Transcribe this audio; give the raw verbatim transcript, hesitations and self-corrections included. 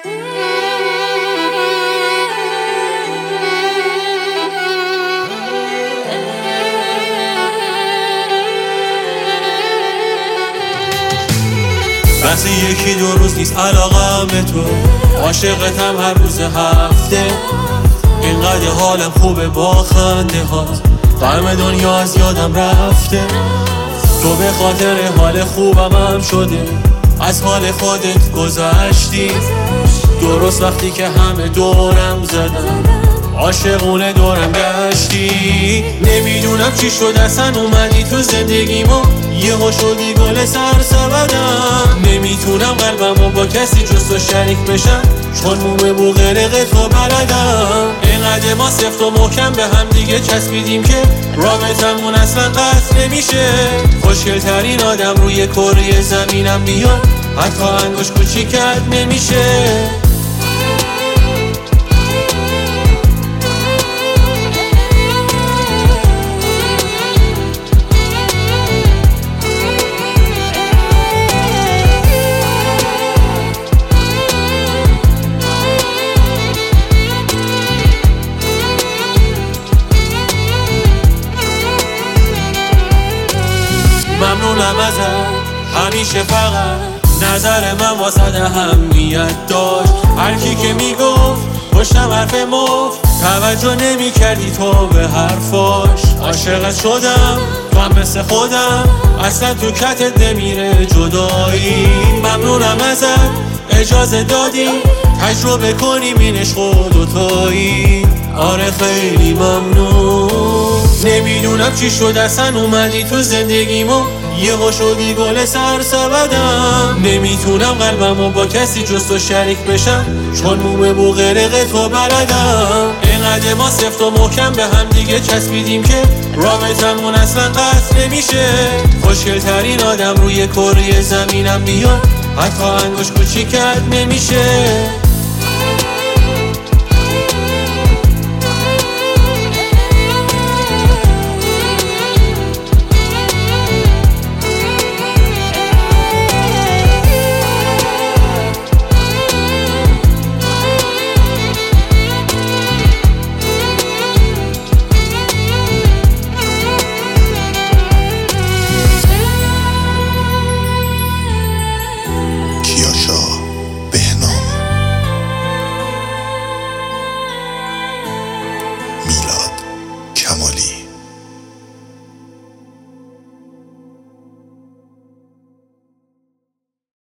بحث یکی دو روز نیست علاقم به تو، عاشقتم هر روز هفته. اینقدر حالم خوبه با خنده هات، غم دنیا از یادم رفته. تو به خاطر حال خوبم هم شده، از حال خودت گذشتی. درست وقتی که همه دورم زدن، عاشقونه دورم گشتی. نمیدونم چی شد اصلا اومدی تو زندگیمو، یهو شدی گل سرسبدم. نمیتونم قلبمو با کسی جز تو شریک بشم، چون مومه بو غرق تو بلدم. اینقدر ما سفت و محکم به هم دیگه چسبیدیم که رابطمون اصلا قطع نمیشه. خوشگل ترین آدم روی کره زمینم بیاد، حتی انگوش کوچیکت نمیشه. ممنونم ازت همیشه، فقط نظر من واسه اهمیت داشت. هر کی که میگفت پشتم حرف مفت، توجه نمی کردی تو به حرفاش. عاشقت شدم تو هم مثل خودم، اصلا تو کتت نمیره جدایی. ممنونم ازت اجازه دادی تجربه کنیم این عشق و دوتایی. آره خیلی ممنون. نمیدونم چی شد اصلا اومدی تو زندگیمو، یهو شدی گل سرسبدم. نمیتونم قلبمو با کسی جز تو شریک بشم، چون مومه بو غرق تو بلدم. اینقدر ما سفت و محکم به هم دیگه چسبیدیم که رابطمون اصلا قطع نمیشه. خوشگل ترین آدم روی کره زمینم بیاد، حتی انگوش کوچیکت نمیشه.